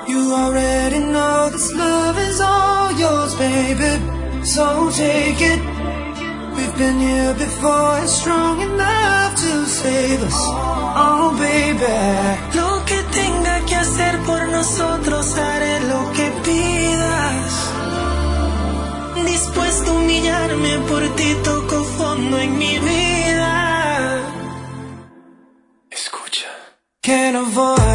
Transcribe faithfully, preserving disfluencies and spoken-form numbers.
You already know this love is all yours, baby. So take it. We've been here before and strong enough to save us. Oh, baby. Lo que tenga que hacer por nosotros, haré lo que pidas. Dispuesto a humillarme por ti, toco fondo en mi vida. Escucha. Can't avoid